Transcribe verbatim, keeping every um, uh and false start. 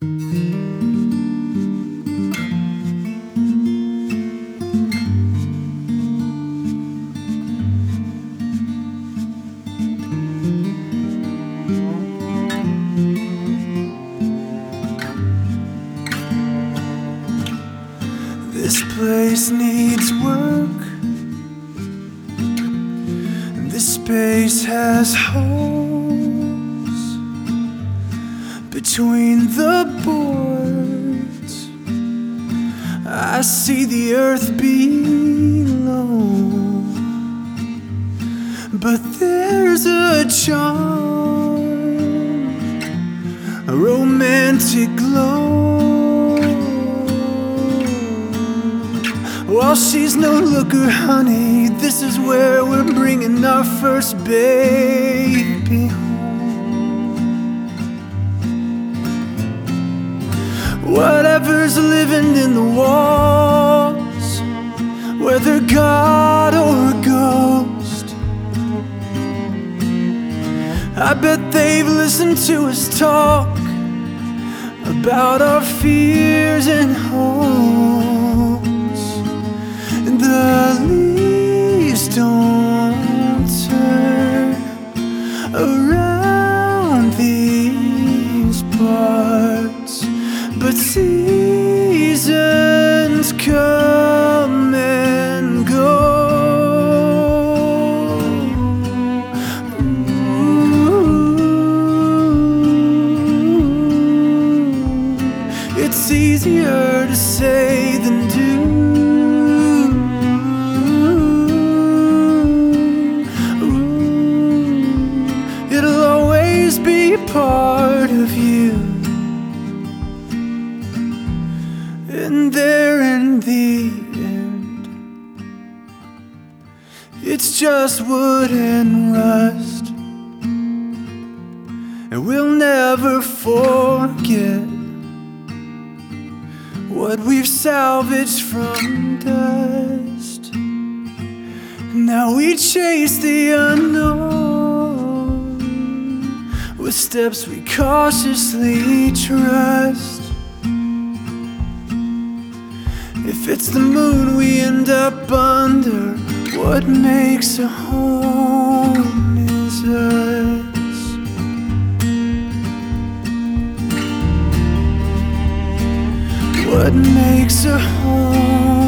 This place needs work. This space has holes between the boards. I see the earth below, but there's a charm, a romantic glow. Well, she's no looker, honey. This is where we're bringing our first baby home. Whatever's living in the walls, whether God or a ghost, I bet they've listened to us talk about our fears and hopes. The leaves don't turn around these parts, but seasons come and go. Ooh, it's easier to say than do. Be part of you, and there in the end, it's just wood and rust, and we'll never forget what we've salvaged from dust. Now we chase the unknown with steps we cautiously trust. If it's the moon we end up under, what makes a home is us. What makes a home